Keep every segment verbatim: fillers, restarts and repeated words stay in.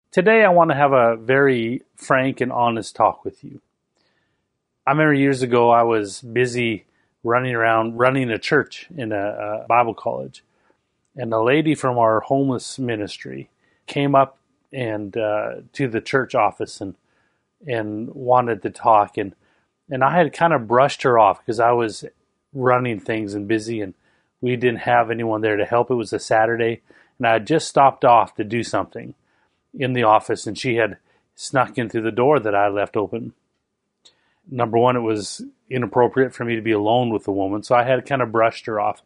Today I want to have a very frank and honest talk with you. I remember years ago I was busy running around, running a church in a, a Bible college. And a lady from our homeless ministry came up and uh, to the church office and and wanted to talk. And, and I had kind of brushed her off because I was running things and busy and we didn't have anyone there to help. It was a Saturday and I had just stopped off to do something in the office, and she had snuck in through the door that I left open. Number one, it was inappropriate for me to be alone with the woman, so I had kind of brushed her off.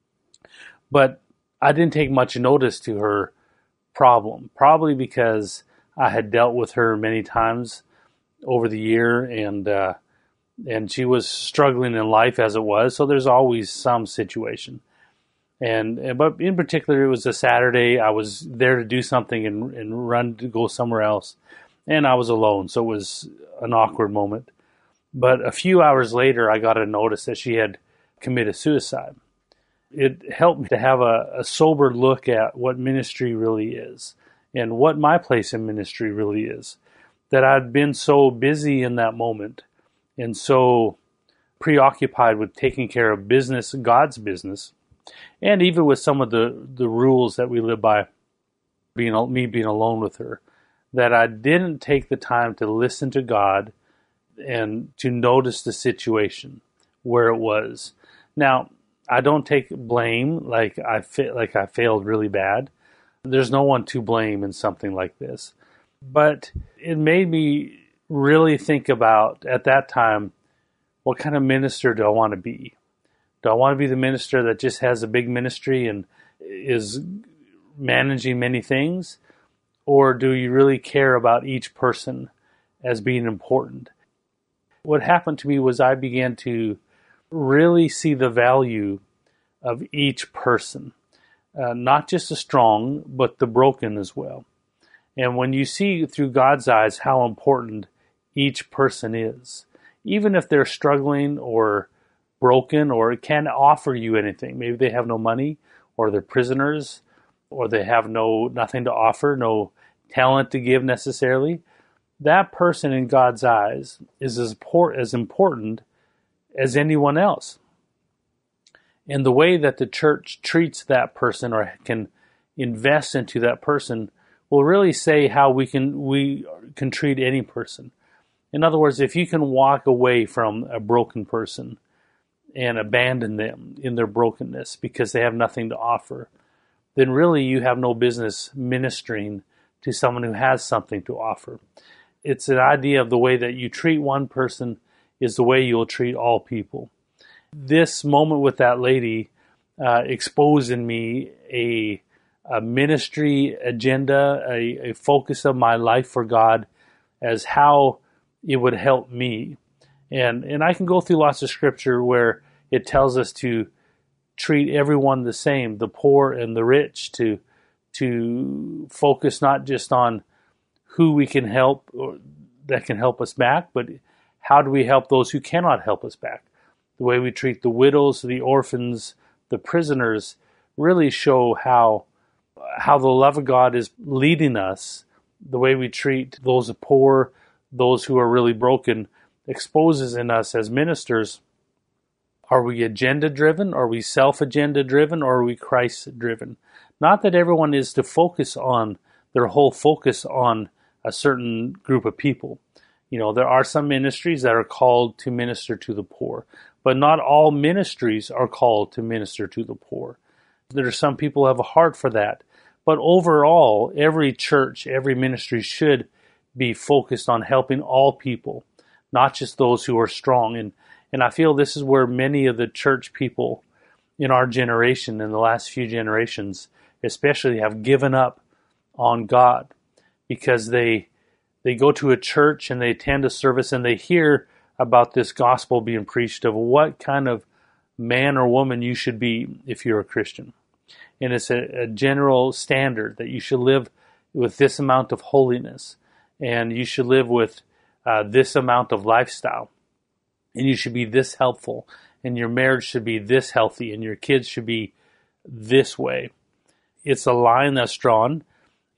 But I didn't take much notice to her problem, probably because I had dealt with her many times over the year, and uh, and she was struggling in life as it was, so there's always some situation. And but in particular, it was a Saturday. I was there to do something and, and run to go somewhere else, and I was alone, so it was an awkward moment. But a few hours later, I got a notice that she had committed suicide. It helped me to have a, a sober look at what ministry really is and what my place in ministry really is. That I'd been so busy in that moment and so preoccupied with taking care of business, God's business, and even with some of the, the rules that we live by, being me being alone with her, that I didn't take the time to listen to God and to notice the situation where it was. Now, I don't take blame like I fa- like I failed really bad. There's no one to blame in something like this. But it made me really think about, at that time, what kind of minister do I want to be? Do I want to be the minister that just has a big ministry and is managing many things? Or do you really care about each person as being important? What happened to me was I began to really see the value of each person. Uh, not just the strong, but the broken as well. And when you see through God's eyes how important each person is, even if they're struggling or broken or can't offer you anything. Maybe they have no money, or they're prisoners, or they have no nothing to offer, no talent to give necessarily. That person in God's eyes is as, por- as important as anyone else. And the way that the church treats that person or can invest into that person will really say how we can we can treat any person. In other words, if you can walk away from a broken person and abandon them in their brokenness because they have nothing to offer, then really you have no business ministering to someone who has something to offer. It's an idea of the way that you treat one person is the way you'll treat all people. This moment with that lady uh, exposed in me a, a ministry agenda, a, a focus of my life for God as how it would help me. And and I can go through lots of scripture where it tells us to treat everyone the same, the poor and the rich, to to focus not just on who we can help or that can help us back, but how do we help those who cannot help us back? The way we treat the widows, the orphans, the prisoners really show how how the love of God is leading us. The way we treat those poor, those who are really broken, exposes in us as ministers, are we agenda-driven? Are we self-agenda-driven? Or are we Christ-driven? Not that everyone is to focus on, their whole focus on a certain group of people. You know, there are some ministries that are called to minister to the poor, but not all ministries are called to minister to the poor. There are some people who have a heart for that. But overall, every church, every ministry should be focused on helping all people, not just those who are strong. And and I feel this is where many of the church people in our generation, in the last few generations, especially have given up on God, because they they go to a church and they attend a service and they hear about this gospel being preached of what kind of man or woman you should be if you're a Christian. And it's a, a general standard that you should live with this amount of holiness, and you should live with uh, this amount of lifestyle, and you should be this helpful, and your marriage should be this healthy, and your kids should be this way. It's a line that's drawn,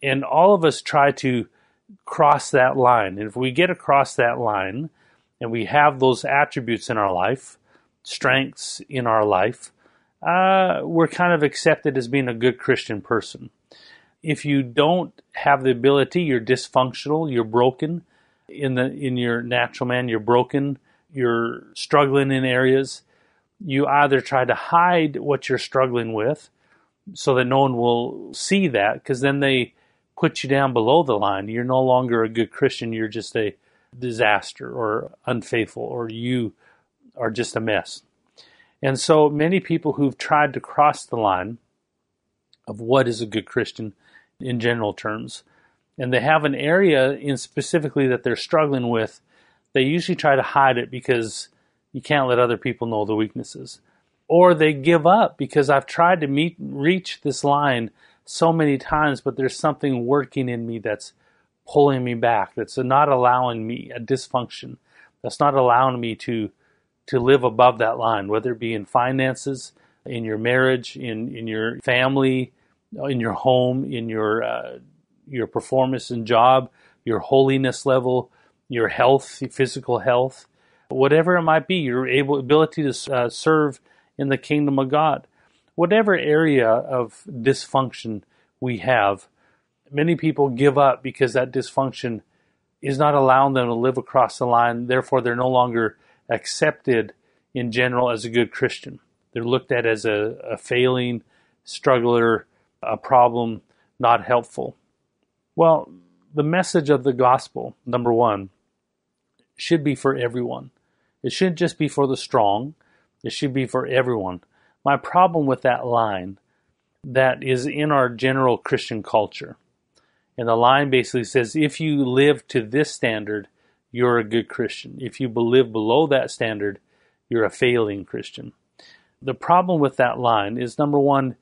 And all of us try to cross that line. And if we get across that line and we have those attributes in our life, strengths in our life, uh, we're kind of accepted as being a good Christian person. If you don't have the ability, you're dysfunctional, you're broken in the in your natural man, you're broken, you're struggling in areas, you either try to hide what you're struggling with so that no one will see that, because then they put you down below the line. You're no longer a good Christian, you're just a disaster or unfaithful, or you are just a mess. And so many people who've tried to cross the line of what is a good Christian in general terms, and they have an area in specifically that they're struggling with, they usually try to hide it because you can't let other people know the weaknesses. Or they give up because I've tried to meet, reach this line so many times, but there's something working in me that's pulling me back, that's not allowing me, a dysfunction, that's not allowing me to to live above that line, whether it be in finances, in your marriage, in, in your family, in your home, in your uh, your performance and job, your holiness level, your health, physical health, whatever it might be, your able ability to uh, serve in the kingdom of God. Whatever area of dysfunction we have, many people give up because that dysfunction is not allowing them to live across the line. Therefore, they're no longer accepted in general as a good Christian. They're looked at as a, a failing struggler, a problem, not helpful. Well, the message of the gospel, number one, should be for everyone. It shouldn't just be for the strong. It should be for everyone. My problem with that line that is in our general Christian culture, and the line basically says, if you live to this standard, you're a good Christian. If you live below that standard, you're a failing Christian. The problem with that line is, number one,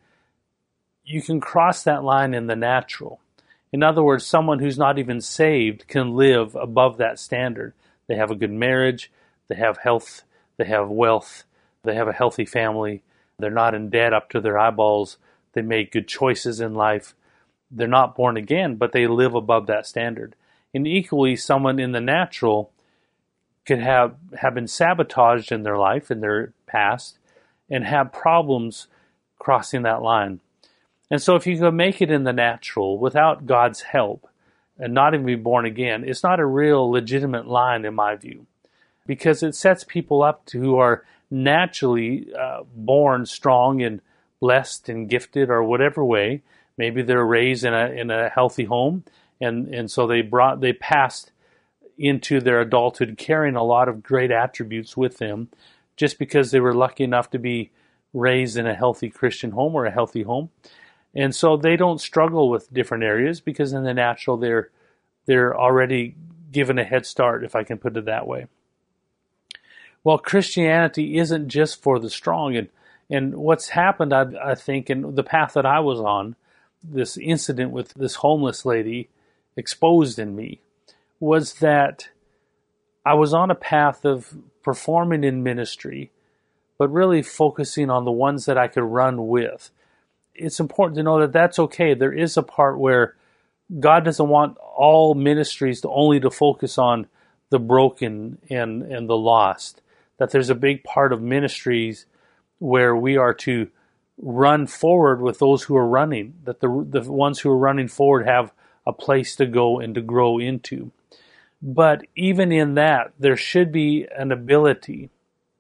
you can cross that line in the natural. In other words, someone who's not even saved can live above that standard. They have a good marriage, they have health, they have wealth, they have a healthy family, they're not in debt up to their eyeballs, they make good choices in life. They're not born again, but they live above that standard. And equally, someone in the natural could have, have been sabotaged in their life, in their past, and have problems crossing that line. And so if you can make it in the natural without God's help and not even be born again, it's not a real legitimate line in my view, because it sets people up to, who are naturally uh, born strong and blessed and gifted or whatever way. Maybe they're raised in a in a healthy home, and, and so they brought they passed into their adulthood carrying a lot of great attributes with them, just because they were lucky enough to be raised in a healthy Christian home or a healthy home. And so they don't struggle with different areas because in the natural they're they're already given a head start, if I can put it that way. Well, Christianity isn't just for the strong. And, and what's happened, I, I think, in the path that I was on, this incident with this homeless lady exposed in me, was that I was on a path of performing in ministry, but really focusing on the ones that I could run with. It's important to know that that's okay. There is a part where God doesn't want all ministries to only to focus on the broken and, and the lost. That there's a big part of ministries where we are to run forward with those who are running, that the the ones who are running forward have a place to go and to grow into. But even in that, there should be an ability,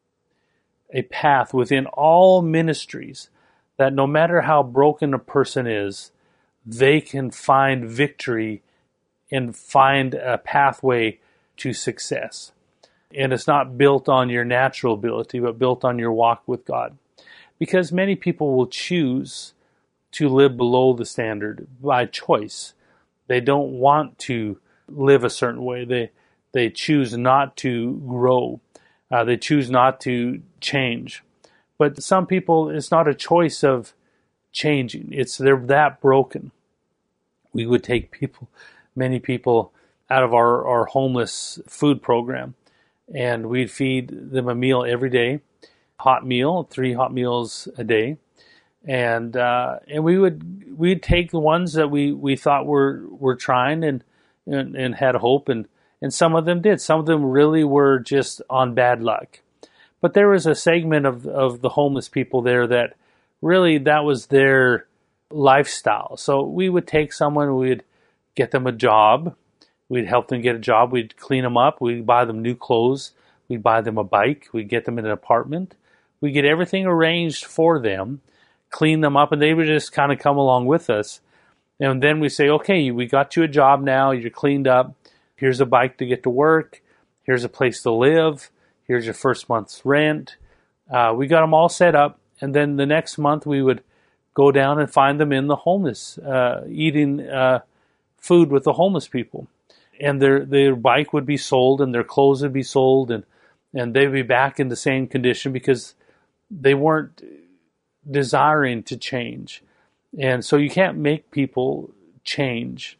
a path within all ministries, that no matter how broken a person is, they can find victory and find a pathway to success. And it's not built on your natural ability, but built on your walk with God. Because many people will choose to live below the standard by choice. They don't want to live a certain way. They they choose not to grow. Uh, they choose not to change. But some people, it's not a choice of changing. It's they're that broken. We would take people, many people, out of our, our homeless food program, and we'd feed them a meal every day, hot meal, three hot meals a day, And uh, and we would we'd take the ones that we, we thought were were trying and, and and had hope, and and some of them did. Some of them really were just on bad luck. But there was a segment of of the homeless people there that really that was their lifestyle. So we would take someone, we'd get them a job, we'd help them get a job, we'd clean them up, we'd buy them new clothes, we'd buy them a bike, we'd get them in an apartment, we'd get everything arranged for them, clean them up, and they would just kind of come along with us. And then we say, okay, we got you a job now, you're cleaned up, here's a bike to get to work, here's a place to live, here's your first month's rent. Uh, we got them all set up, and then the next month we would go down and find them in the homeless, uh, eating uh, food with the homeless people. And their their bike would be sold, and their clothes would be sold, and, and they'd be back in the same condition because they weren't desiring to change. And so you can't make people change.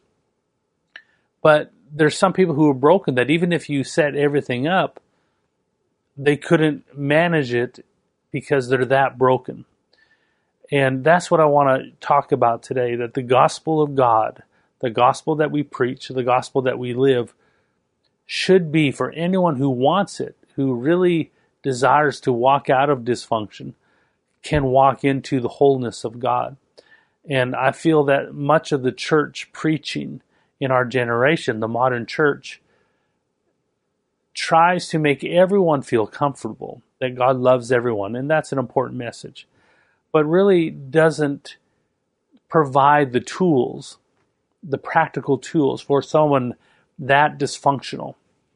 But there's some people who are broken that even if you set everything up, they couldn't manage it because they're that broken. And that's what I want to talk about today, that the gospel of God, the gospel that we preach, the gospel that we live, should be for anyone who wants it, who really desires to walk out of dysfunction, can walk into the wholeness of God. And I feel that much of the church preaching in our generation, the modern church, tries to make everyone feel comfortable, that God loves everyone, and that's an important message, but really doesn't provide the tools, the practical tools for someone that dysfunctional,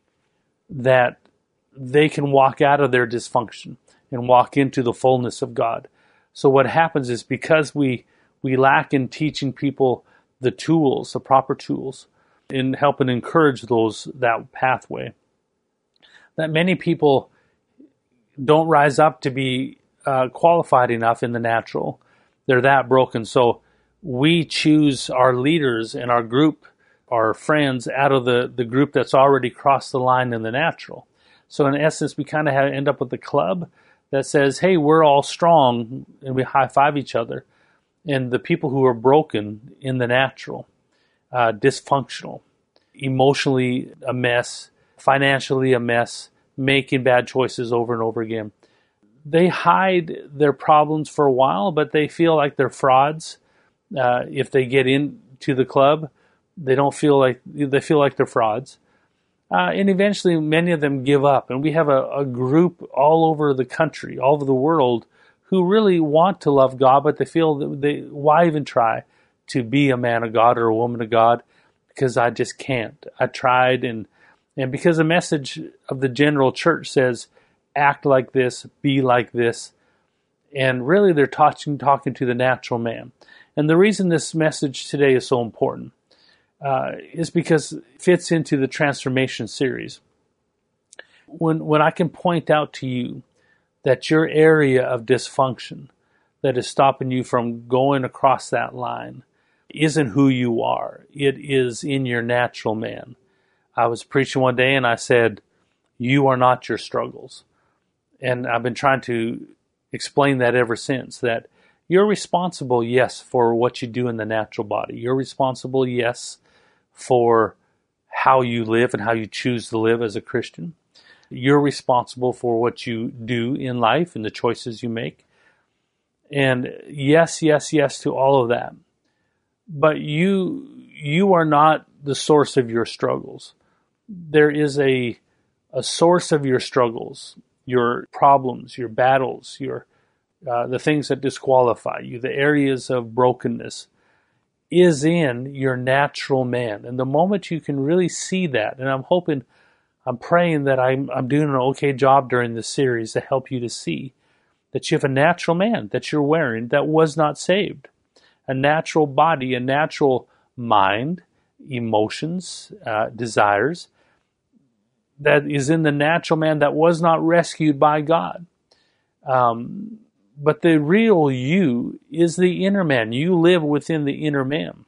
that they can walk out of their dysfunction and walk into the fullness of God. So what happens is, because we we lack in teaching people the tools, the proper tools, in helping encourage those that pathway, that many people don't rise up to be uh, qualified enough in the natural. They're that broken. So we choose our leaders and our group, our friends, out of the, the group that's already crossed the line in the natural. So in essence, we kind of end up with a club that says, hey, we're all strong, and we high-five each other. And the people who are broken in the natural, uh, dysfunctional, emotionally a mess, financially a mess, making bad choices over and over again, they hide their problems for a while, but they feel like they're frauds. Uh, if they get into the club, they don't feel like they feel like they're frauds. Uh, and eventually, many of them give up. And we have a, a group all over the country, all over the world, who really want to love God, but they feel that they, why even try to be a man of God or a woman of God? Because I just can't. I tried, and and because the message of the general church says, act like this, be like this. And really they're talking, talking to the natural man. And the reason this message today is so important uh, is because it fits into the transformation series. When, when I can point out to you that your area of dysfunction that is stopping you from going across that line isn't who you are. It is in your natural man. I was preaching one day and I said, you are not your struggles. And I've been trying to explain that ever since, that you're responsible, yes, for what you do in the natural body. You're responsible, yes, for how you live and how you choose to live as a Christian. You're responsible for what you do in life and the choices you make. And yes, yes, yes to all of that. But you you are not the source of your struggles. There is a a source of your struggles, your problems, your battles, your uh, the things that disqualify you, the areas of brokenness, is in your natural man. And the moment you can really see that, and I'm hoping, I'm praying that I'm I'm doing an okay job during this series to help you to see that you have a natural man that you're wearing that was not saved. A natural body, a natural mind, emotions, uh, desires, that is in the natural man that was not rescued by God. Um, but the real you is the inner man. You live within the inner man.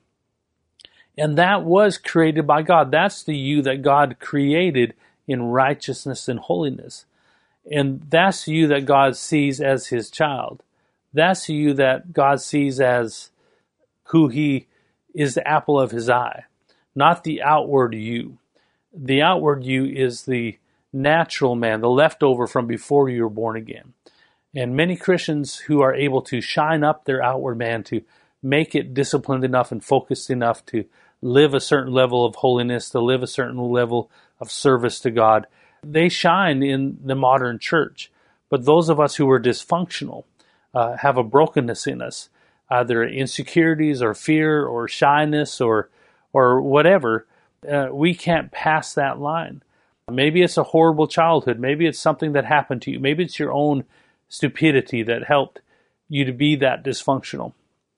And that was created by God. That's the you that God created in righteousness and holiness. And that's the you that God sees as his child. That's you that God sees as who he is, the apple of his eye, not the outward you. The outward you is the natural man, the leftover from before you were born again. And many Christians who are able to shine up their outward man, to make it disciplined enough and focused enough to live a certain level of holiness, to live a certain level of service to God, they shine in the modern church. But those of us who are dysfunctional, uh, have a brokenness in us, either insecurities or fear or shyness or or whatever, uh, we can't pass that line. Maybe it's a horrible childhood. Maybe it's something that happened to you. Maybe it's your own stupidity that helped you to be that dysfunctional.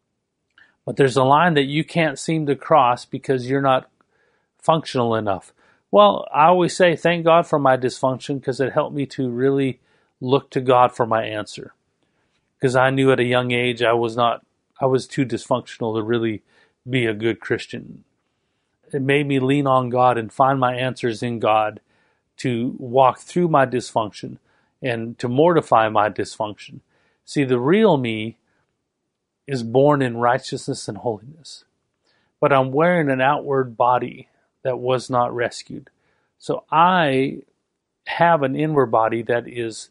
But there's a line that you can't seem to cross because you're not functional enough. Well, I always say, thank God for my dysfunction, because it helped me to really look to God for my answer. Because I knew at a young age I was not, I was too dysfunctional to really be a good Christian. It made me lean on God and find my answers in God to walk through my dysfunction and to mortify my dysfunction. See, the real me is born in righteousness and holiness, but I'm wearing an outward body that was not rescued. So I have an inward body that is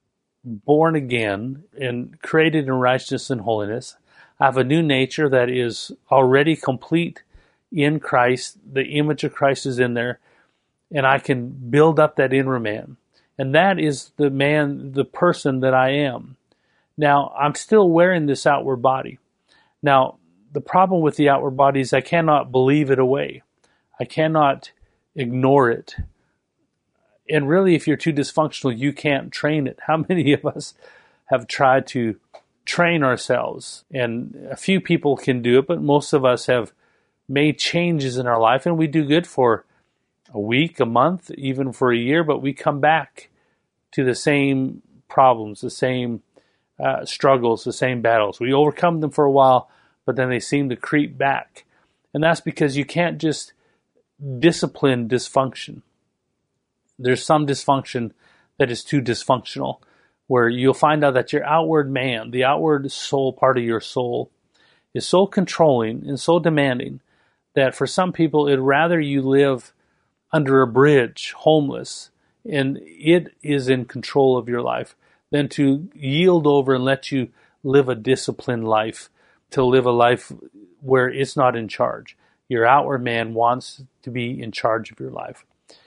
born again and created in righteousness and holiness. I have a new nature that is already complete in Christ. The image of Christ is in there, and I can build up that inner man. And that is the man, the person that I am. Now, I'm still wearing this outward body. Now, the problem with the outward body is I cannot believe it away. I cannot ignore it. And really, if you're too dysfunctional, you can't train it. How many of us have tried to train ourselves? And a few people can do it, but most of us have made changes in our life, and we do good for a week, a month, even for a year, but we come back to the same problems, the same uh, struggles, the same battles. We overcome them for a while, but then they seem to creep back. And that's because you can't just discipline dysfunction. There's some dysfunction that is too dysfunctional, where you'll find out that your outward man, the outward soul part of your soul, is so controlling and so demanding that for some people, it'd rather you live under a bridge, homeless, and it is in control of your life, than to yield over and let you live a disciplined life, to live a life where it's not in charge. Your outward man wants to be in charge of your life.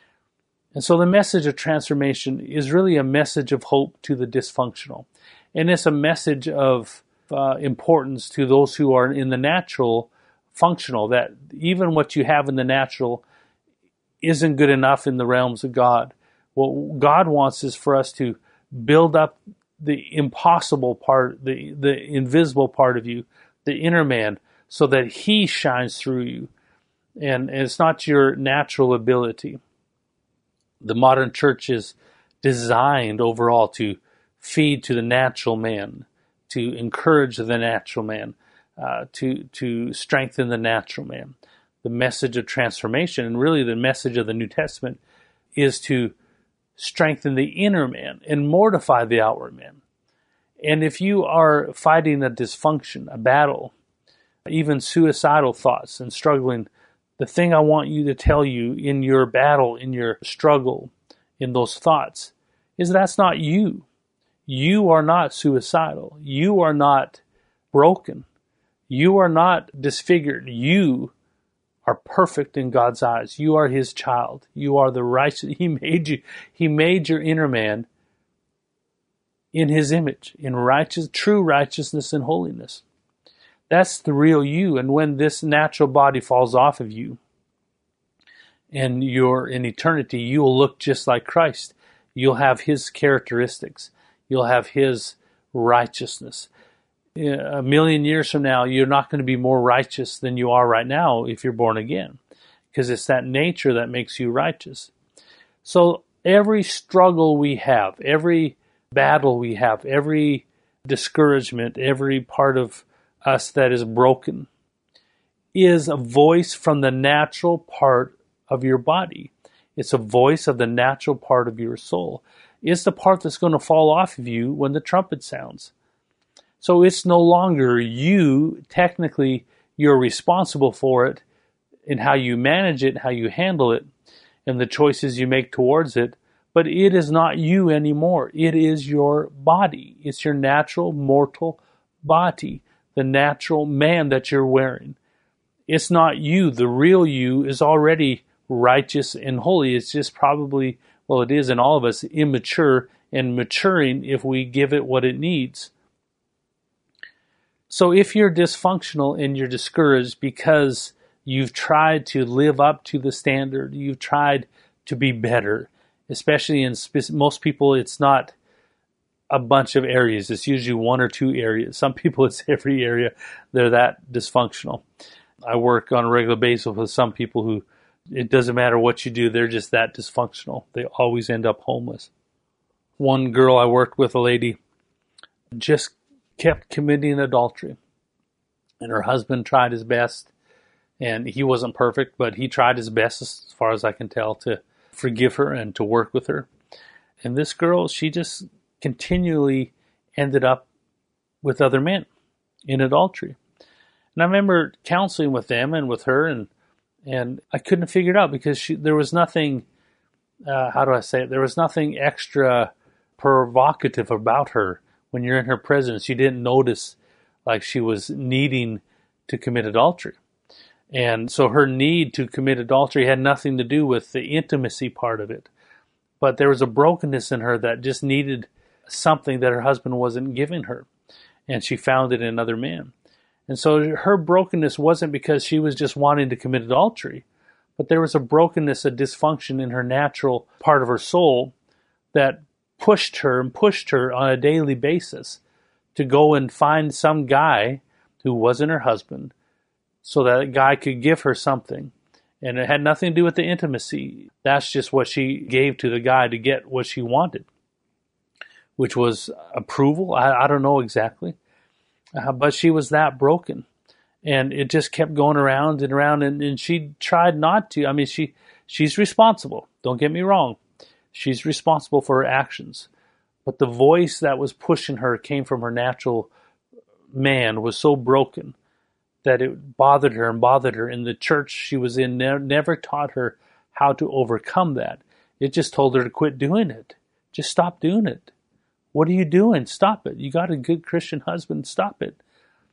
And so the message of transformation is really a message of hope to the dysfunctional. And it's a message of uh, importance to those who are in the natural, functional, that even what you have in the natural isn't good enough in the realms of God. What God wants is for us to build up the impossible part, the, the invisible part of you, the inner man, so that he shines through you. And, and it's not your natural ability. The modern church is designed overall to feed to the natural man, to encourage the natural man, uh, to, to strengthen the natural man. The message of transformation, and really the message of the New Testament, is to strengthen the inner man and mortify the outward man. And if you are fighting a dysfunction, a battle, even suicidal thoughts and struggling, the thing I want you to tell you in your battle, in your struggle, in those thoughts, is that's not you. You are not suicidal. You are not broken. You are not disfigured. You are perfect in God's eyes. You are his child. You are the righteous. He made you. He made your inner man in his image, in righteous, true righteousness and holiness. That's the real you. And when this natural body falls off of you and you're in eternity, you will look just like Christ. You'll have his characteristics. You'll have his righteousness. A million years from now, you're not going to be more righteous than you are right now if you're born again, because it's that nature that makes you righteous. So every struggle we have, every battle we have, every discouragement, every part of us that is broken, is a voice from the natural part of your body. It's a voice of the natural part of your soul. It's the part that's going to fall off of you when the trumpet sounds. So it's no longer you. Technically, you're responsible for it in how you manage it, how you handle it, and the choices you make towards it. But it is not you anymore. It is your body. It's your natural mortal body, the natural man that you're wearing. It's not you. The real you is already righteous and holy. It's just probably, well, it is in all of us, immature and maturing if we give it what it needs. So if you're dysfunctional and you're discouraged because you've tried to live up to the standard, you've tried to be better, especially in spe- most people, it's not a bunch of areas. It's usually one or two areas. Some people, it's every area. They're that dysfunctional. I work on a regular basis with some people who, it doesn't matter what you do, they're just that dysfunctional. They always end up homeless. One girl I worked with, a lady, just kept committing adultery. And her husband tried his best, and he wasn't perfect, but he tried his best, as far as I can tell, to forgive her and to work with her. And this girl, she just continually ended up with other men in adultery. And I remember counseling with them and with her, and and I couldn't figure it out because she, there was nothing, uh, how do I say it? There was nothing extra provocative about her. When you're in her presence, you didn't notice like she was needing to commit adultery. And so her need to commit adultery had nothing to do with the intimacy part of it. But there was a brokenness in her that just needed something that her husband wasn't giving her. And she found it in other men. And so her brokenness wasn't because she was just wanting to commit adultery, but there was a brokenness, a dysfunction in her natural part of her soul that pushed her and pushed her on a daily basis to go and find some guy who wasn't her husband so that guy could give her something. And it had nothing to do with the intimacy. That's just what she gave to the guy to get what she wanted, which was approval. I, I don't know exactly. Uh, but she was that broken, and it just kept going around and around, and, and she tried not to. I mean, she she's responsible. Don't get me wrong. She's responsible for her actions. But the voice that was pushing her came from her natural man, was so broken that it bothered her and bothered her. And the church she was in ne- never taught her how to overcome that. It just told her to quit doing it. Just stop doing it. What are you doing? Stop it. You got a good Christian husband. Stop it.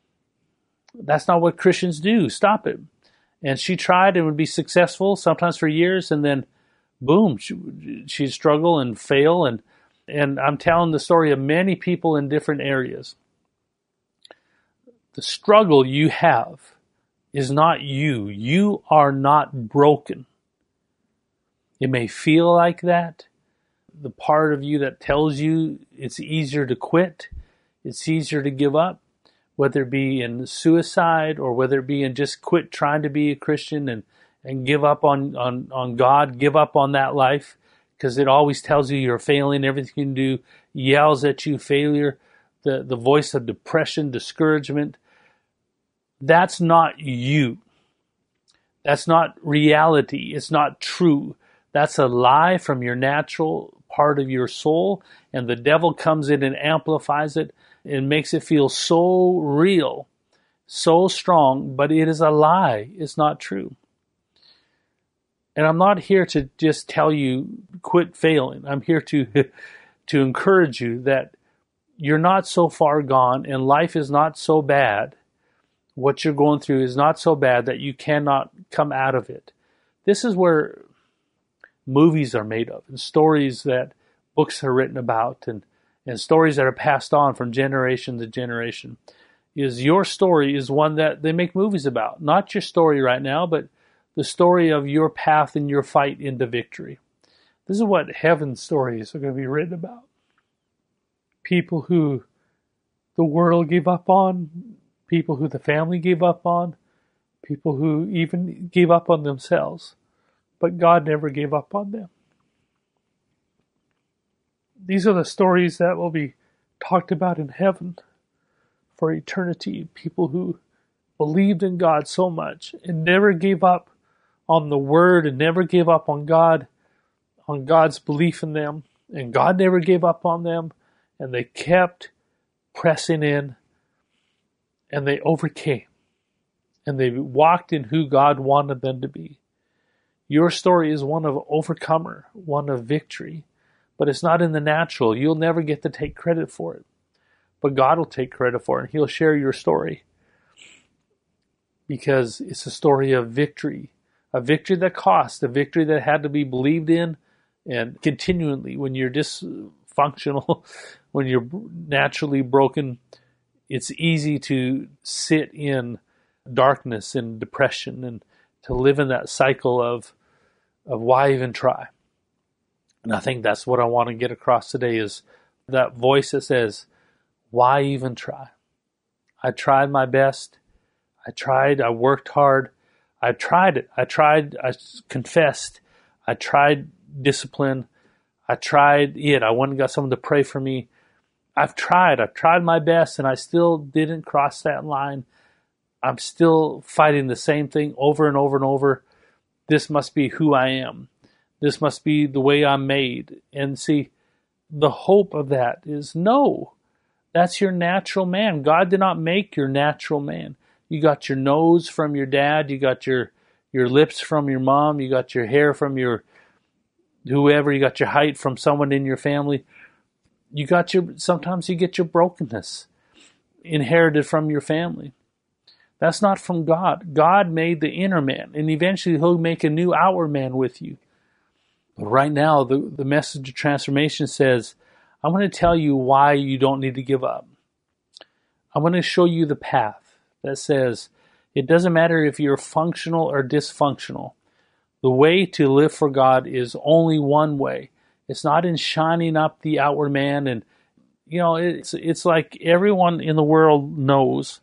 That's not what Christians do. Stop it. And she tried and would be successful, sometimes for years, and then boom, she, she'd struggle and fail. And, and I'm telling the story of many people in different areas. The struggle you have is not you. You are not broken. It may feel like that. The part of you that tells you it's easier to quit, it's easier to give up, whether it be in suicide or whether it be in just quit trying to be a Christian and, and give up on, on, on God, give up on that life, because it always tells you you're failing, everything you do yells at you, failure, the, the voice of depression, discouragement. That's not you. That's not reality. It's not true. That's a lie from your natural part of your soul, and the devil comes in and amplifies it and makes it feel so real, so strong, but it is a lie. It's not true. And I'm not here to just tell you quit failing. I'm here to to encourage you that you're not so far gone and life is not so bad. What you're going through is not so bad that you cannot come out of it. This is where movies are made of, and stories that books are written about, and, and stories that are passed on from generation to generation. Is your story is one that they make movies about. Not your story right now, but the story of your path and your fight into victory. This is what heaven's stories are going to be written about. People who the world gave up on, people who the family gave up on, people who even gave up on themselves. But God never gave up on them. These are the stories that will be talked about in heaven for eternity. People who believed in God so much and never gave up on the Word and never gave up on God, on God's belief in them. And God never gave up on them. And they kept pressing in and they overcame, and they walked in who God wanted them to be. Your story is one of overcomer, one of victory, but it's not in the natural. You'll never get to take credit for it, but God will take credit for it, and He'll share your story because it's a story of victory, a victory that cost, a victory that had to be believed in, and continually when you're dysfunctional, when you're naturally broken, it's easy to sit in darkness and depression and to live in that cycle of of why even try. And I think that's what I want to get across today is that voice that says, why even try? I tried my best. I tried. I worked hard. I tried it. I tried. I confessed. I tried discipline. I tried it. I went and got someone to pray for me. I've tried. I've tried my best, and I still didn't cross that line. I'm still fighting the same thing over and over and over. This must be who I am. This must be the way I'm made. And see, the hope of that is no. That's your natural man. God did not make your natural man. You got your nose from your dad. You got your, your lips from your mom. You got your hair from your whoever. You got your height from someone in your family. You got your, sometimes you get your brokenness inherited from your family. That's not from God. God made the inner man, and eventually He'll make a new outward man with you. But right now, the, the message of transformation says, I want to tell you why you don't need to give up. I want to show you the path that says it doesn't matter if you're functional or dysfunctional. The way to live for God is only one way. It's not in shining up the outward man. And, you know, it's it's like everyone in the world knows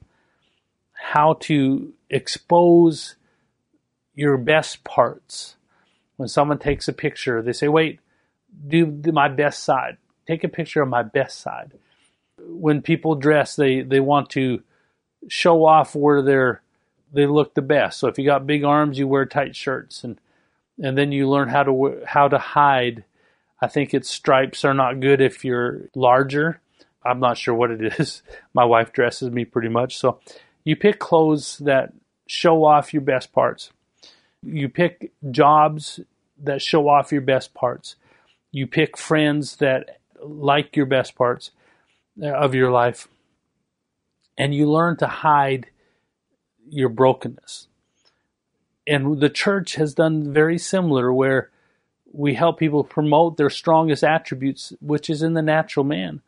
how to expose your best parts. When someone takes a picture, they say, wait, do, do my best side. Take a picture of my best side. When people dress, they, they want to show off where they're, they look the best. So if you got big arms, you wear tight shirts, and and then you learn how to how to hide. I think it's stripes are not good if you're larger. I'm not sure what it is. My wife dresses me pretty much. So you pick clothes that show off your best parts. You pick jobs that show off your best parts. You pick friends that like your best parts of your life. And you learn to hide your brokenness. And the church has done very similar, where we help people promote their strongest attributes, which is in the natural man.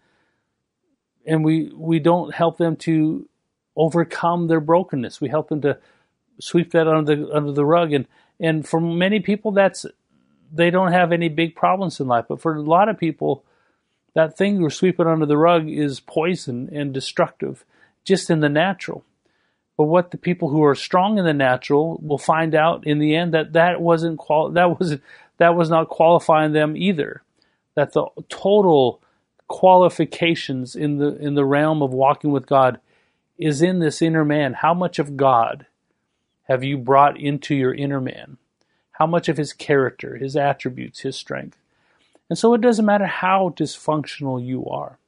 And we, we don't help them to overcome their brokenness. We help them to sweep that under the under the rug. And, and for many people, that's they don't have any big problems in life. But for a lot of people, that thing we're sweeping under the rug is poison and destructive, just in the natural. But what the people who are strong in the natural will find out in the end that that wasn't quali- that was that was not qualifying them either. That the total qualifications in the in the realm of walking with God is in this inner man. How much of God have you brought into your inner man? How much of His character, His attributes, His strength? And so it doesn't matter how dysfunctional you are,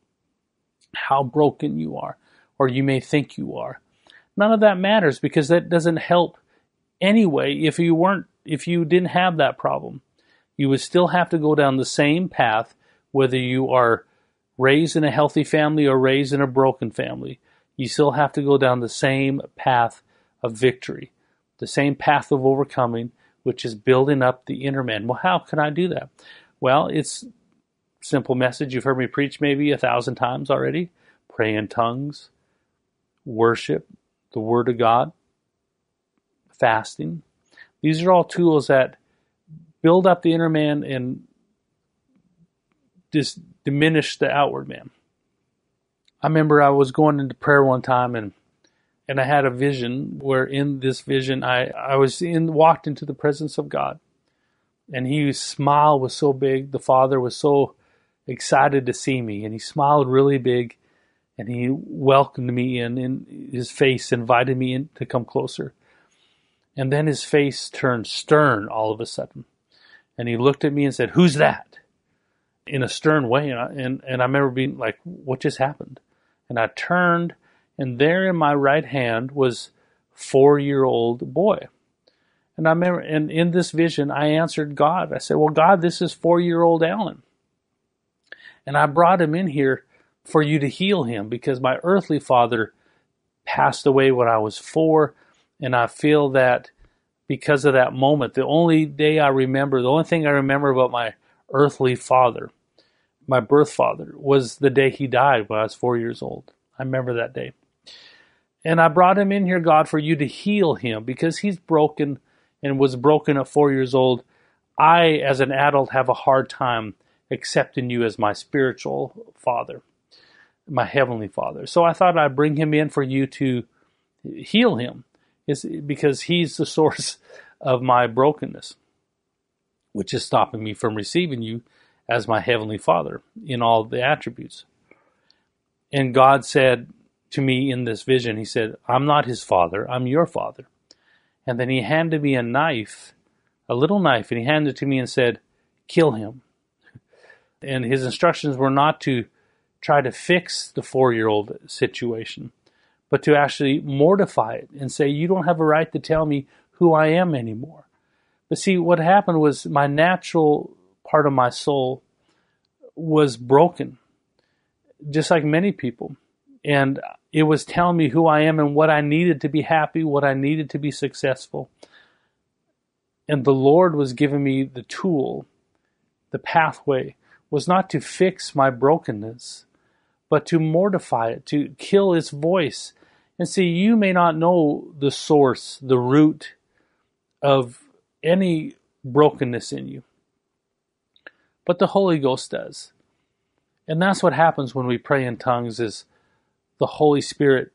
how broken you are, or you may think you are. None of that matters, because that doesn't help anyway. If you weren't, if you didn't have that problem, you would still have to go down the same path, whether you are raised in a healthy family or raised in a broken family. You still have to go down the same path of victory, the same path of overcoming, which is building up the inner man. Well, how can I do that? Well, it's a simple message. You've heard me preach maybe a thousand times already. Pray in tongues, worship, the Word of God, fasting. These are all tools that build up the inner man and just diminish the outward man. I remember I was going into prayer one time, and and I had a vision where in this vision I, I was in walked into the presence of God. And His smile was so big. The Father was so excited to see me, and He smiled really big. And He welcomed me in, in His face, invited me in to come closer. And then His face turned stern all of a sudden. And He looked at me and said, "Who's that?" In a stern way. And I, and, and I remember being like, what just happened? And I turned, And there in my right hand was four-year-old boy. And I remember, and in this vision, I answered God. I said, well, God, this is four-year-old Alan. And I brought him in here for you to heal him because my earthly father passed away when I was four. And I feel that because of that moment, the only day I remember, the only thing I remember about my earthly father, my birth father, was the day he died when I was four years old. I remember that day. And I brought him in here, God, for you to heal him because he's broken and was broken at four years old. I, as an adult, have a hard time accepting you as my spiritual father, my heavenly father. So I thought I'd bring him in for you to heal him, is because he's the source of my brokenness, which is stopping me from receiving you as my heavenly father in all the attributes. And God said to me in this vision, he said, I'm not his father, I'm your father. And then he handed me a knife, a little knife, and he handed it to me and said, kill him. And his instructions were not to try to fix the four-year-old situation, but to actually mortify it and say, you don't have a right to tell me who I am anymore. But see, what happened was my natural part of my soul was broken, just like many people. And it was telling me who I am and what I needed to be happy, what I needed to be successful. And the Lord was giving me the tool, the pathway, was not to fix my brokenness, but to mortify it, to kill its voice. And see, you may not know the source, the root of any brokenness in you, but the Holy Ghost does. And that's what happens when we pray in tongues, is the Holy Spirit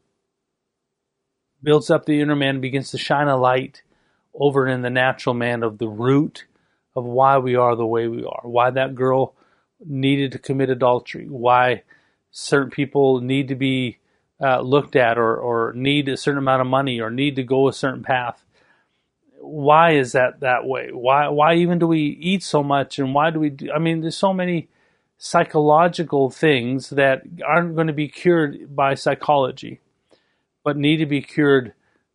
builds up the inner man, begins to shine a light over in the natural man of the root of why we are the way we are, why that girl needed to commit adultery, why certain people need to be uh, looked at, or, or need a certain amount of money, or need to go a certain path. Why is that that way? Why why even do we eat so much, and why do we do, I mean, there's so many psychological things that aren't going to be cured by psychology, but need to be cured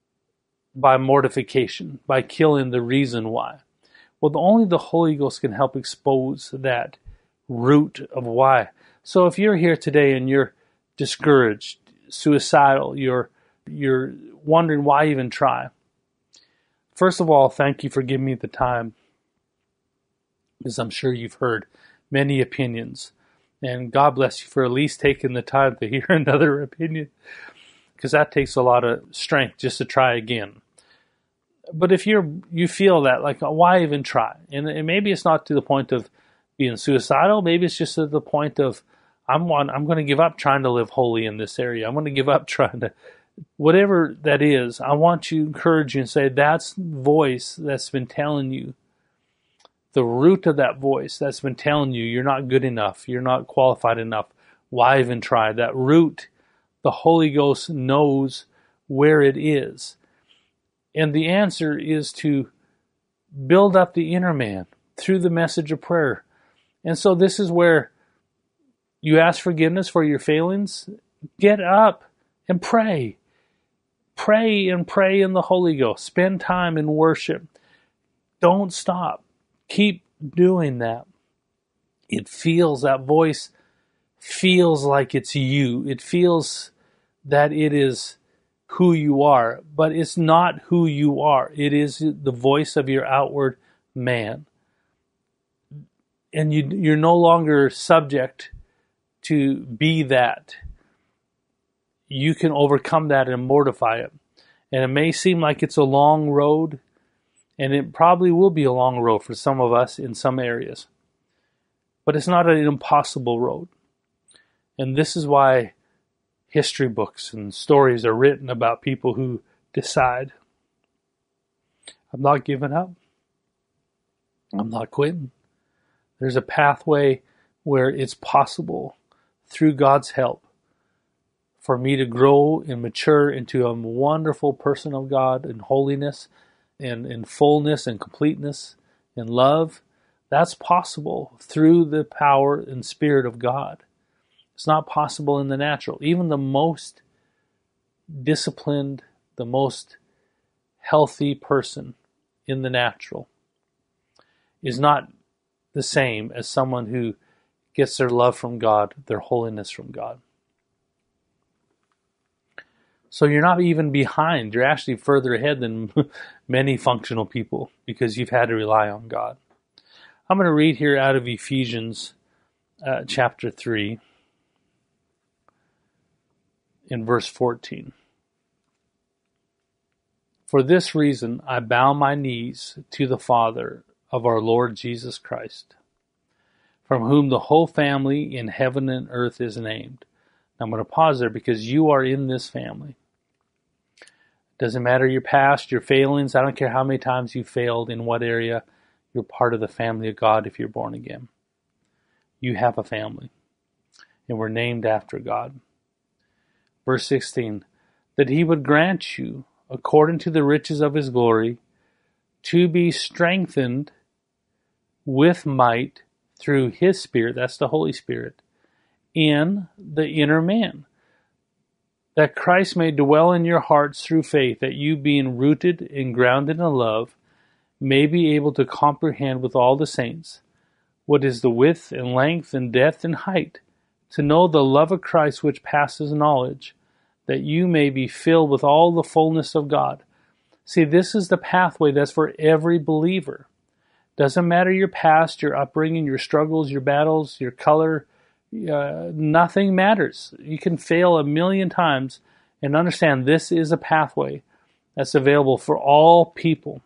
by mortification, by killing the reason why. Well, the, only the Holy Ghost can help expose that root of why. So if you're here today and you're discouraged, suicidal, you're you're wondering why even try. First of all, thank you for giving me the time, because I'm sure you've heard many opinions, and God bless you for at least taking the time to hear another opinion, because that takes a lot of strength just to try again. But if you're you feel that, like, why even try? And, and maybe it's not to the point of being suicidal. Maybe it's just to the point of, I'm one, I'm going to give up trying to live holy in this area. I'm going to give up trying to, whatever that is. I want to encourage you and say, that's voice that's been telling you, the root of that voice that's been telling you you're not good enough, you're not qualified enough. Why even try? That root, the Holy Ghost knows where it is. And the answer is to build up the inner man through the message of prayer. And so this is where you ask forgiveness for your failings. Get up and pray. Pray and pray in the Holy Ghost. Spend time in worship. Don't stop. Keep doing that. It feels, that voice feels like it's you. It feels that it is who you are, but it's not who you are. It is the voice of your outward man. And you, you're no longer subject to be that. You can overcome that and mortify it. And it may seem like it's a long road, and it probably will be a long road for some of us in some areas. But it's not an impossible road. And this is why history books and stories are written about people who decide, I'm not giving up. I'm not quitting. There's a pathway where it's possible, through God's help, for me to grow and mature into a wonderful person of God in holiness and in fullness and completeness and love. That's possible through the power and Spirit of God. It's not possible in the natural. Even the most disciplined, the most healthy person in the natural is not the same as someone who gets their love from God, their holiness from God. So you're not even behind. You're actually further ahead than many functional people because you've had to rely on God. I'm going to read here out of Ephesians uh, chapter three in verse fourteen. For this reason I bow my knees to the Father of our Lord Jesus Christ, from whom the whole family in heaven and earth is named. Now I'm going to pause there because you are in this family. Doesn't matter your past, your failings. I don't care how many times you failed in what area. You're part of the family of God if you're born again. You have a family. And we're named after God. Verse sixteen. That he would grant you, according to the riches of his glory, to be strengthened with might through his Spirit, that's the Holy Spirit, in the inner man, that Christ may dwell in your hearts through faith, that you, being rooted and grounded in love, may be able to comprehend with all the saints what is the width and length and depth and height, to know the love of Christ which passes knowledge, that you may be filled with all the fullness of God. See, this is the pathway that's for every believer. Doesn't matter your past, your upbringing, your struggles, your battles, your color, uh, nothing matters. You can fail a million times and understand this is a pathway that's available for all people.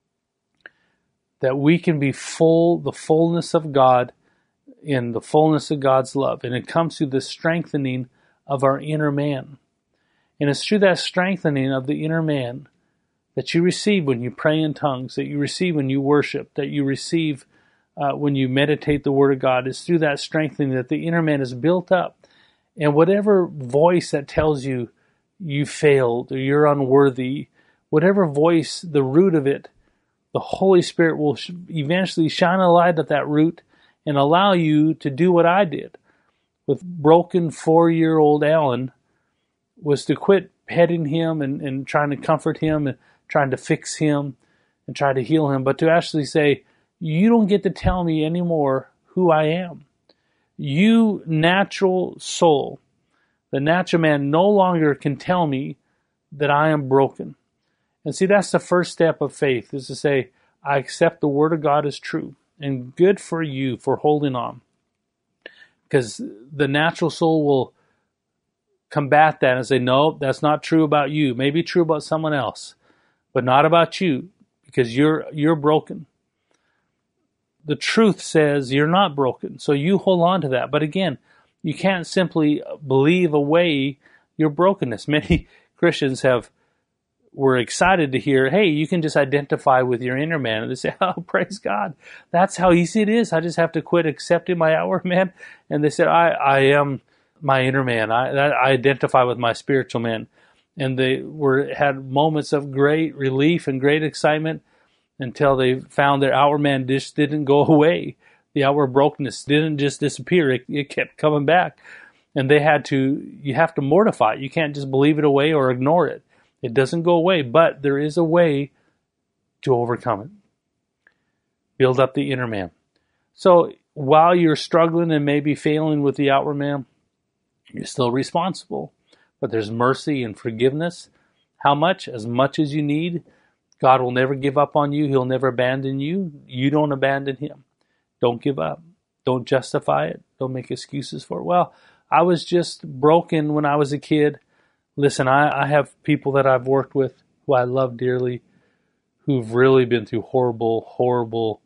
That we can be full, the fullness of God, in the fullness of God's love. And it comes through the strengthening of our inner man. And it's through that strengthening of the inner man that you receive when you pray in tongues, that you receive when you worship, that you receive uh, when you meditate the Word of God. It's through that strengthening that the inner man is built up. And whatever voice that tells you you failed or you're unworthy, whatever voice, the root of it, the Holy Spirit will eventually shine a light at that root and allow you to do what I did with broken four-year-old Alan, was to quit petting him and, and trying to comfort him and trying to fix him and try to heal him, but to actually say, you don't get to tell me anymore who I am. You, natural soul, the natural man, no longer can tell me that I am broken. And see, that's the first step of faith, is to say, I accept the Word of God as true. And good for you for holding on. Because the natural soul will combat that and say, no, that's not true about you. Maybe true about someone else, but not about you, because you're you're broken. The truth says you're not broken, so you hold on to that. But again, you can't simply believe away your brokenness. Many Christians have were excited to hear, hey, you can just identify with your inner man. And they say, oh, praise God. That's how easy it is. I just have to quit accepting my outward man. And they said, I, I am my inner man. I, I identify with my spiritual man. And they were had moments of great relief and great excitement until they found their outward man just didn't go away. The outward brokenness didn't just disappear. It, it kept coming back. And they had to, you have to mortify it. You can't just believe it away or ignore it. It doesn't go away, but there is a way to overcome it. Build up the inner man. So while you're struggling and maybe failing with the outward man, you're still responsible. But there's mercy and forgiveness. How much? As much as you need. God will never give up on you. He'll never abandon you. You don't abandon him. Don't give up. Don't justify it. Don't make excuses for it. Well, I was just broken when I was a kid. Listen, I, I have people that I've worked with who I love dearly, who've really been through horrible, horrible,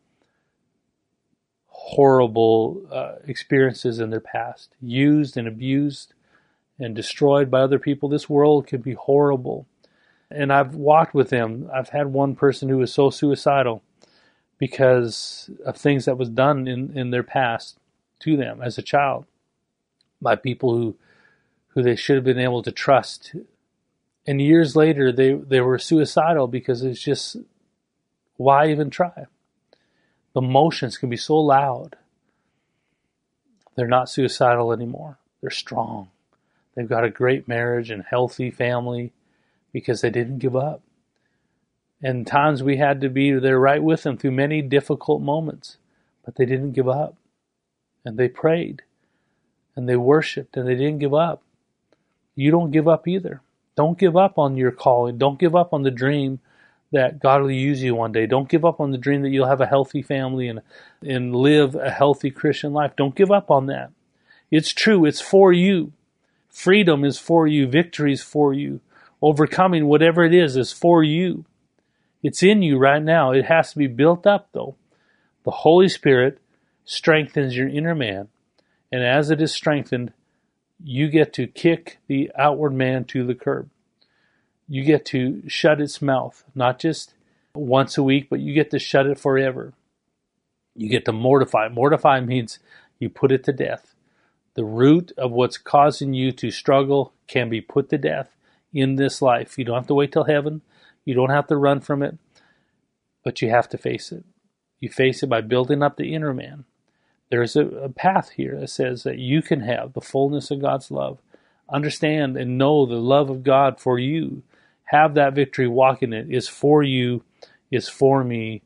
horrible uh, experiences in their past, used and abused and destroyed by other people. This world can be horrible. And I've walked with them. I've had one person who was so suicidal because of things that was done in, in their past to them as a child by people who who they should have been able to trust. And years later, they, they were suicidal because it's just, why even try? The emotions can be so loud. They're not suicidal anymore. They're strong. They've got a great marriage and healthy family because they didn't give up. And times we had to be there right with them through many difficult moments, but they didn't give up. And they prayed and they worshiped and they didn't give up. You don't give up either. Don't give up on your calling. Don't give up on the dream that God will use you one day. Don't give up on the dream that you'll have a healthy family and and live a healthy Christian life. Don't give up on that. It's true. It's for you. Freedom is for you. Victory is for you. Overcoming whatever it is is for you. It's in you right now. It has to be built up, though. The Holy Spirit strengthens your inner man. And as it is strengthened, you get to kick the outward man to the curb. You get to shut its mouth, not just once a week, but you get to shut it forever. You get to mortify. Mortify means you put it to death. The root of what's causing you to struggle can be put to death in this life. You don't have to wait till heaven. You don't have to run from it, but you have to face it. You face it by building up the inner man. There's a, a path here that says that you can have the fullness of God's love. Understand and know the love of God for you. Have that victory, walk in it. Is for you, is for me.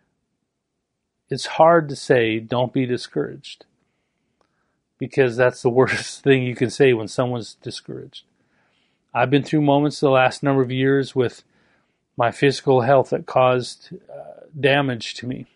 It's hard to say, don't be discouraged, because that's the worst thing you can say when someone's discouraged. I've been through moments the last number of years with my physical health that caused uh, damage to me.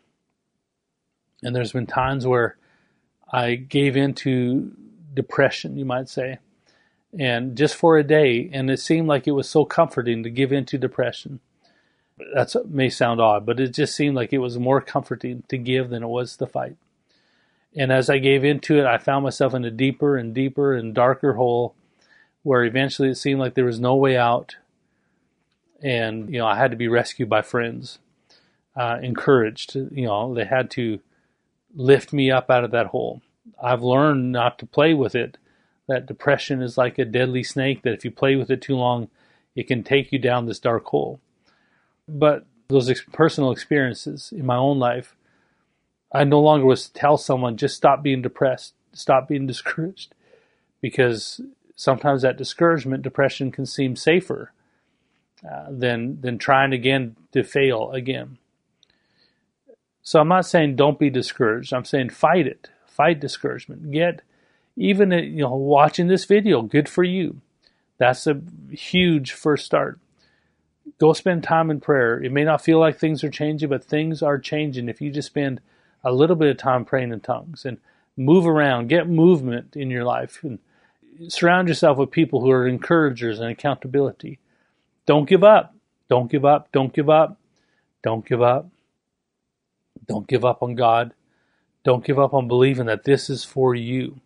And there's been times where I gave into depression, you might say, and just for a day, and it seemed like it was so comforting to give into depression. That may sound odd, but it just seemed like it was more comforting to give than it was to fight. And as I gave into it, I found myself in a deeper and deeper and darker hole where eventually it seemed like there was no way out. And, you know, I had to be rescued by friends, uh, encouraged. You know, they had to lift me up out of that hole. I've learned not to play with it. That depression is like a deadly snake that if you play with it too long, it can take you down this dark hole. But those ex- personal experiences in my own life, I no longer was to tell someone, just stop being depressed, stop being discouraged. Because sometimes that discouragement, depression can seem safer uh, than, than trying again to fail again. So I'm not saying don't be discouraged. I'm saying fight it. Fight discouragement. Get, even, you know, watching this video, good for you. That's a huge first start. Go spend time in prayer. It may not feel like things are changing, but things are changing if you just spend a little bit of time praying in tongues and move around, get movement in your life, and surround yourself with people who are encouragers and accountability. Don't give up. Don't give up. Don't give up. Don't give up. Don't give up on God. Don't give up on believing that this is for you.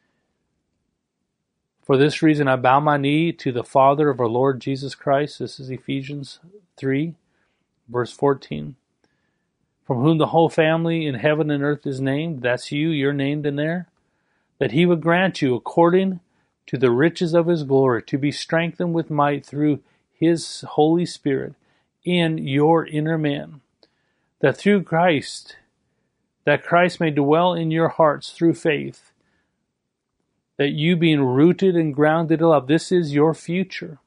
For this reason, I bow my knee to the Father of our Lord Jesus Christ. This is Ephesians three, verse fourteen. From whom the whole family in heaven and earth is named. That's you. You're named in there. That he would grant you, according to the riches of his glory, to be strengthened with might through his Holy Spirit in your inner man. That through Christ, that Christ may dwell in your hearts through faith, that you being rooted and grounded in love, this is your future,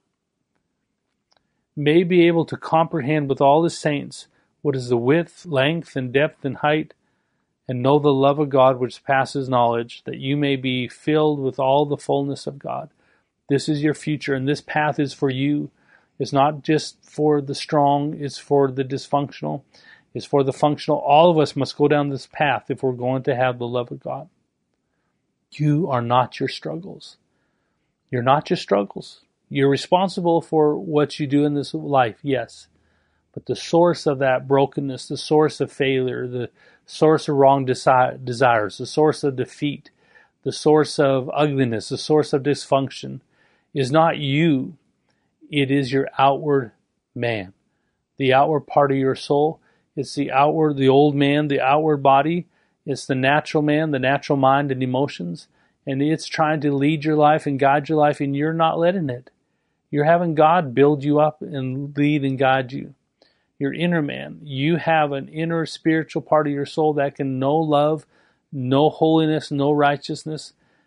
may be able to comprehend with all the saints what is the width, length, and depth and height, and know the love of God which passes knowledge, that you may be filled with all the fullness of God. This is your future, and this path is for you. It's not just for the strong, it's for the dysfunctional, it's for the functional. All of us must go down this path if we're going to have the love of God. You are not your struggles. You're not your struggles. You're responsible for what you do in this life, yes. But the source of that brokenness, the source of failure, the source of wrong desi- desires, the source of defeat, the source of ugliness, the source of dysfunction is not you. It is your outward man, the outward part of your soul. It's the outward, the old man, the outward body. It's the natural man, the natural mind and emotions. And it's trying to lead your life and guide your life, and you're not letting it. You're having God build you up and lead and guide you. Your inner man. You have an inner spiritual part of your soul that can know love, know holiness, know righteousness,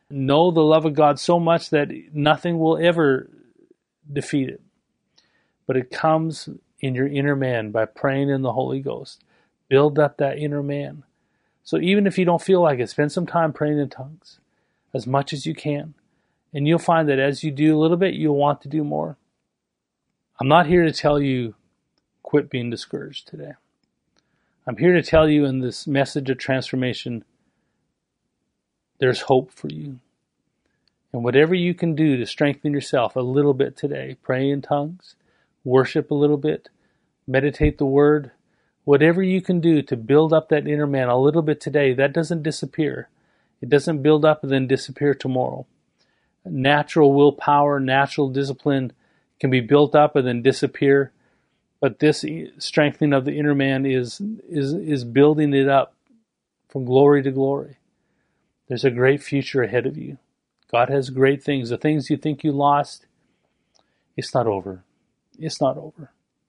Know the love of God so much that nothing will ever defeat it. But it comes in your inner man by praying in the Holy Ghost. Build up that inner man. So even if you don't feel like it, spend some time praying in tongues as much as you can. And you'll find that as you do a little bit, you'll want to do more. I'm not here to tell you quit being discouraged today. I'm here to tell you in this message of transformation, there's hope for you. And whatever you can do to strengthen yourself a little bit today, pray in tongues, worship a little bit, meditate the word, whatever you can do to build up that inner man a little bit today, that doesn't disappear. It doesn't build up and then disappear tomorrow. Natural willpower, natural discipline can be built up and then disappear. But this strengthening of the inner man is, is, is building it up from glory to glory. There's a great future ahead of you. God has great things. The things you think you lost, it's not over. It's not over.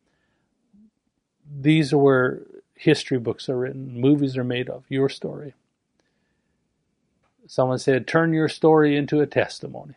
These are where history books are written, movies are made of, your story. Someone said, turn your story into a testimony.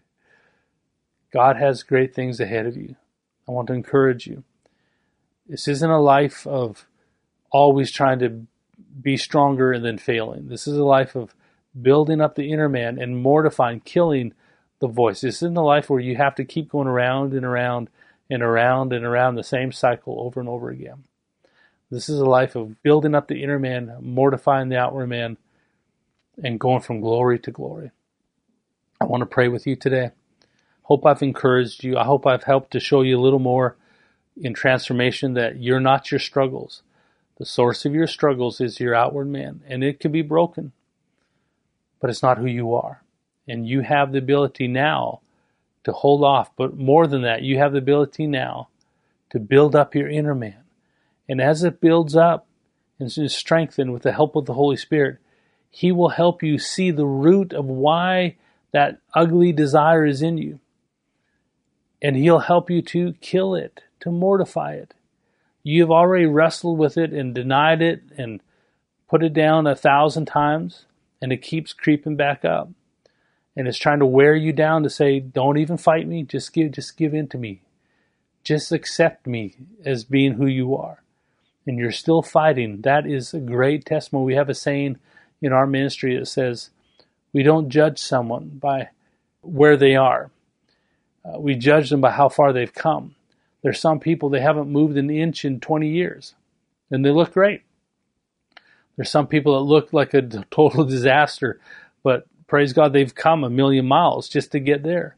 God has great things ahead of you. I want to encourage you. This isn't a life of always trying to be stronger and then failing. This is a life of building up the inner man and mortifying, killing the voice. This isn't a life where you have to keep going around and around and around and around the same cycle over and over again. This is a life of building up the inner man, mortifying the outward man, and going from glory to glory. I want to pray with you today. Hope I've encouraged you. I hope I've helped to show you a little more in transformation that you're not your struggles. The source of your struggles is your outward man, and it can be broken, but it's not who you are. And you have the ability now to hold off, but more than that, you have the ability now to build up your inner man. And as it builds up and is strengthened with the help of the Holy Spirit, He will help you see the root of why that ugly desire is in you. And He'll help you to kill it, to mortify it. You have already wrestled with it and denied it and put it down a thousand times, and it keeps creeping back up. And it's trying to wear you down to say, don't even fight me, just give, just give in to me. Just accept me as being who you are. And you're still fighting. That is a great testimony. We have a saying in our ministry that says, we don't judge someone by where they are. Uh, we judge them by how far they've come. There's some people, they haven't moved an inch in twenty years, and they look great. There's some people that look like a total disaster, but praise God, they've come a million miles just to get there.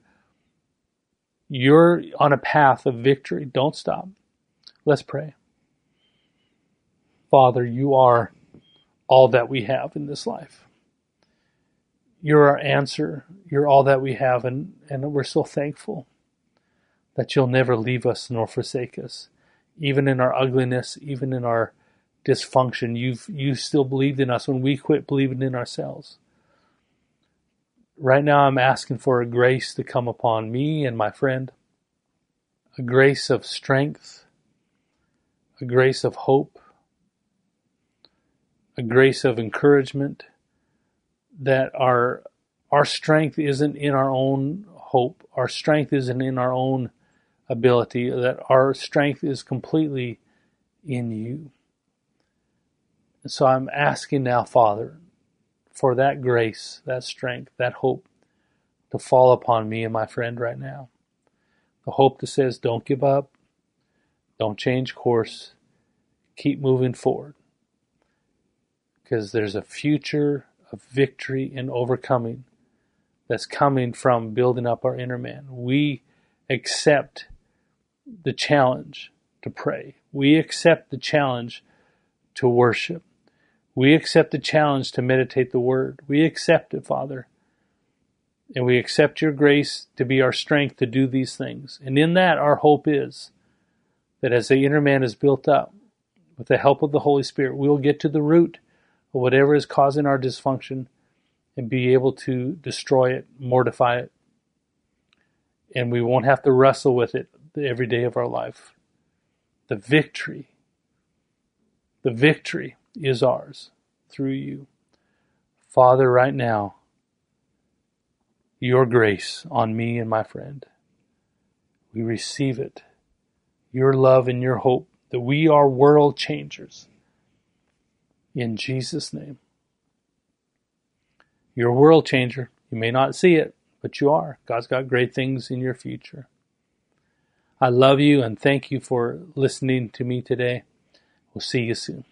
You're on a path of victory. Don't stop. Let's pray. Father, you are all that we have in this life. You're our answer. You're all that we have, and, and we're so thankful that you'll never leave us nor forsake us. Even in our ugliness, even in our dysfunction, you've you still believed in us when we quit believing in ourselves. Right now I'm asking for a grace to come upon me and my friend, a grace of strength, a grace of hope, a grace of encouragement, that our our strength isn't in our own hope, our strength isn't in our own ability, that our strength is completely in you. And so I'm asking now, Father, for that grace, that strength, that hope to fall upon me and my friend right now. The hope that says, don't give up, don't change course, keep moving forward. Because there's a future of victory and overcoming that's coming from building up our inner man. We accept the challenge to pray. We accept the challenge to worship. We accept the challenge to meditate the word. We accept it, Father. And we accept your grace to be our strength to do these things. And in that, our hope is that as the inner man is built up, with the help of the Holy Spirit, we will get to the root of whatever is causing our dysfunction and be able to destroy it, mortify it. And we won't have to wrestle with it every day of our life. The victory, the victory is ours through you. Father, right now, your grace on me and my friend. We receive it. Your love and your hope that we are world changers. In Jesus' name. You're a world changer. You may not see it, but you are. God's got great things in your future. I love you and thank you for listening to me today. We'll see you soon.